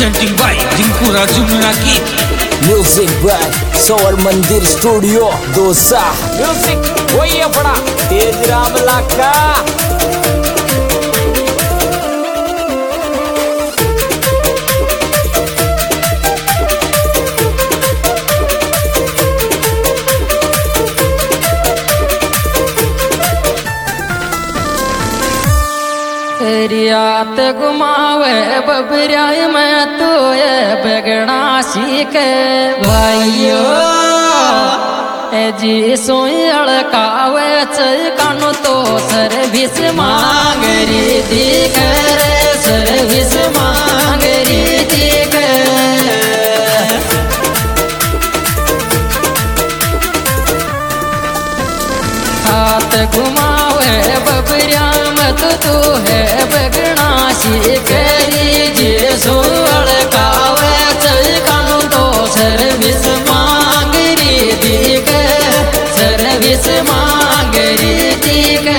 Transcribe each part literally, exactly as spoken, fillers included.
presenting by Rinku Raju Miraki. Music by Soul Mandir Studio Dosa. Music वही है बड़ा तेज राम लाका। रियात घुमावे बबरियाई में तो ये बगड़ा सीखे भाइयो जी सोई अड़कावे चल कानो तो सर्विस मांगरी दी कर सर्विस मांगरी दी कर हाथ घुमावे बबरिया मत तू है बगड़ा सीखरी जी सो अड़कावे चल कानू तो सर्विस मांगरी दी के सर्विस मांगरी दी के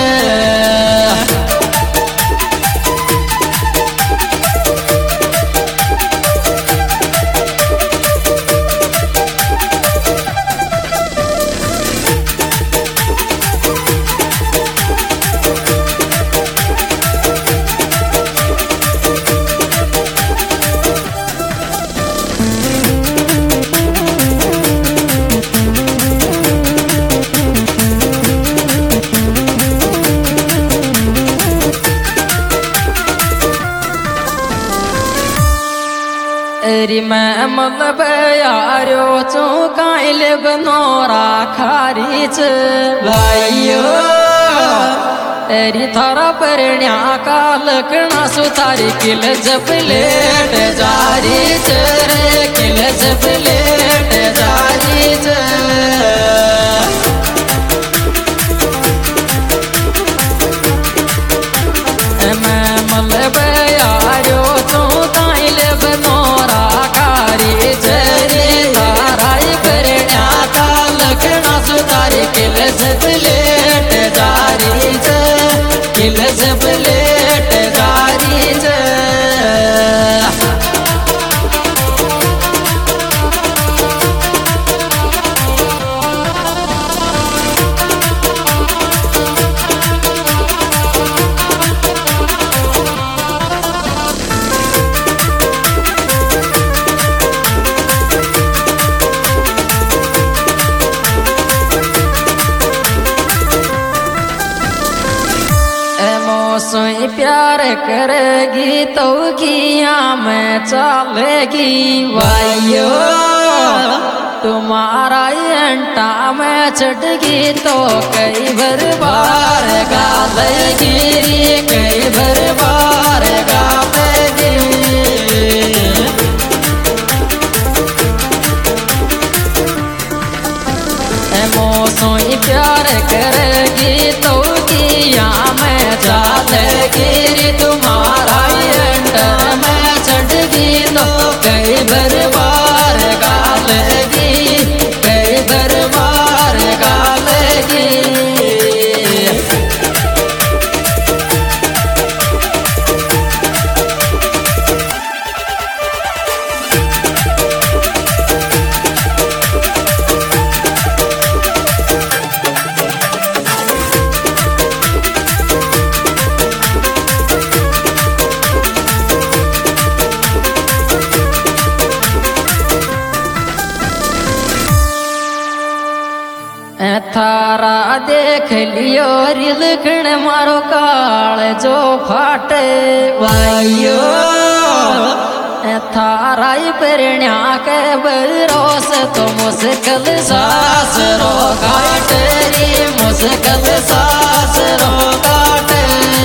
री मैं मतलब यारो चौकाइल बनोरा खारीच भाइयो तेरी थारा परण्या का लकड़ा सुतारी किल जब लेट जारी रे किल जब लेट जारी मैं मतलब यारो चौकाइल बनोरा किल जब लेट जारी किल जब लेट जारी सोई प्यार करेगी तो किया मैं चलेगी भाइयो तुम्हारा अंटा में चढ़गी तो कई बार बार गालेगी कई बार बार गालेगी सोई प्यार करेगी तो किया मैं चलेगी तुम्हारा अंडर में चढ़गी तो कई बार बार गालेगी कई बार बार गालेगी थारा देख लियो रिलखण मारो काल जो फाटे भाइयो थारा परण्या के बरोस तो मुश्किल सास रो काटे मुश्किल सास रो काटे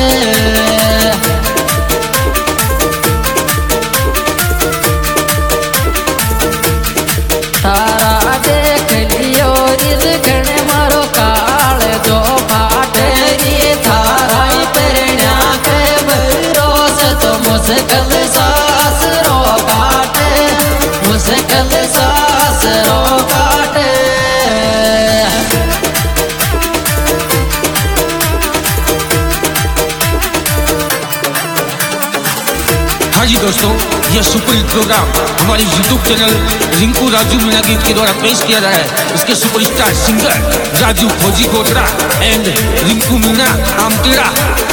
थारा देख लियो रिलखण मारो काल जो फाटे थारा परण्या के बरोस तो मुश्किल सास रो काटे मुश्किल सास रो काटे दोस्तों यह सुपरहिट प्रोग्राम हमारे यूट्यूब चैनल रिंकू राजू मीणा गीत के द्वारा पेश किया जा रहा है। इसके superstar singer Raju Fauji Kotra and Rinku Meena Amteda.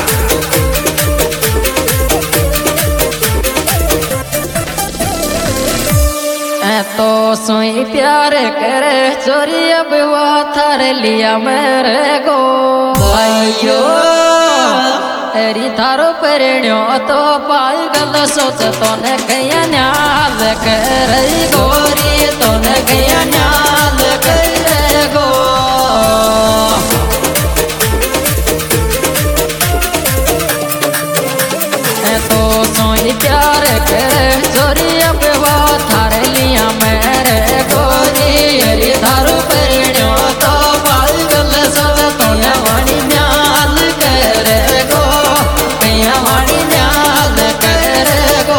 तो सोई प्यार करे चोरी अब वो थर लिया मेरे को भाइयो तेरी थारो परिण्यो तो पागल सोच तो न गया न्याल कर गोरी तो न गया न्याल कर गो तो सोई प्यार करे चोरी अब वो थार लिया मेरे गोरी हरी थारो परिण्यो तो पागल सोच तो न वाणी न्याल कर गो कैया वाणी न्याल कर गो।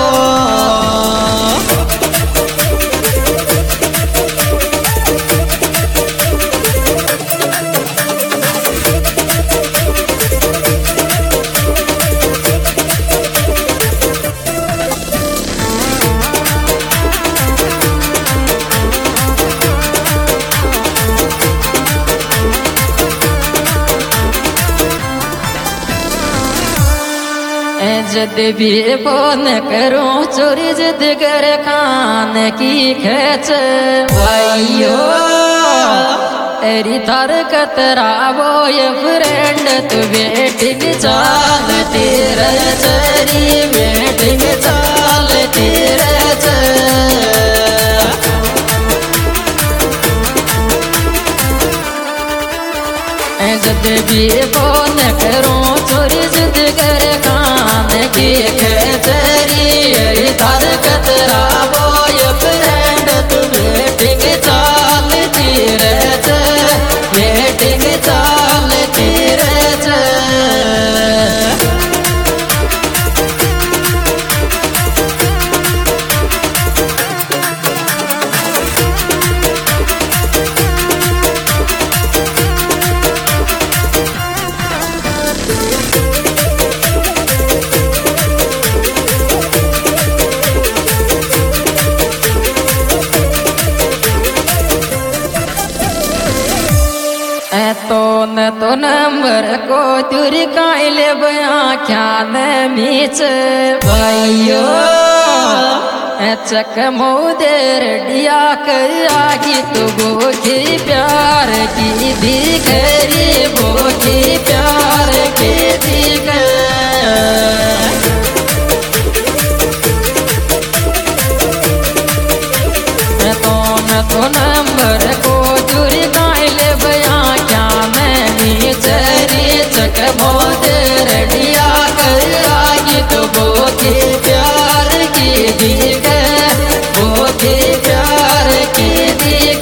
जद भी फोन करूं चोरी जिद कर खान की खेच भाइयो तेरी थार कतरा वो ये फ्रेंड तू वेटिंग चाल तेरे चरी वेटिंग चाल तेरे जद भी फोन करूं चोरी जिद कर खान की तेरी तार कतरा बोय फ्रेंड तू वेटिंग चाल तेरे वेटिंग चाल तेरे तो न तो नंबर को तुरी काइले बया क्या न मीच भाइयो चक मोदेर डिया कर आगी तो बोखी प्यार की दिखरी बोखी प्यार की दिख तो न तो नंबर को तुरी काइले बया चरी चक मोदेर डिया कर आगी तो बोती प्यार की दिख बोती प्यार की दिख।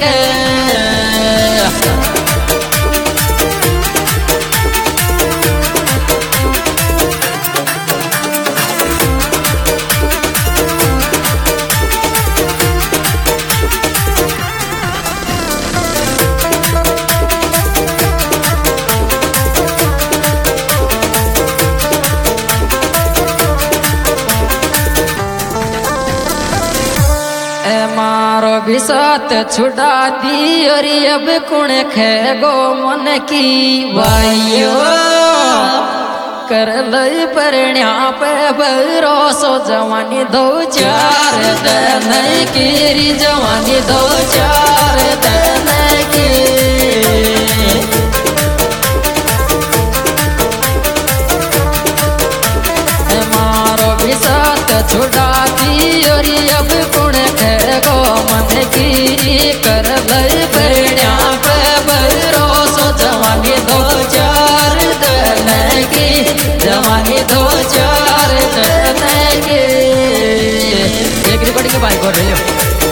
मारो भी साथ छुड़ा दी और अब कुण खे गो मन की भाइयो कर लई परण्या पे भरोसो जवानी दो चार दिन की जवानी दो चार दिन की मारो भी साथ छुड़ा दी और अब कुण गो मन की कर लई परण्या पे भरोसो जवानी दो चार दिन की जवानी दो चार दिन की एक रिकॉर्डिंग के भाई बोल रहे हो।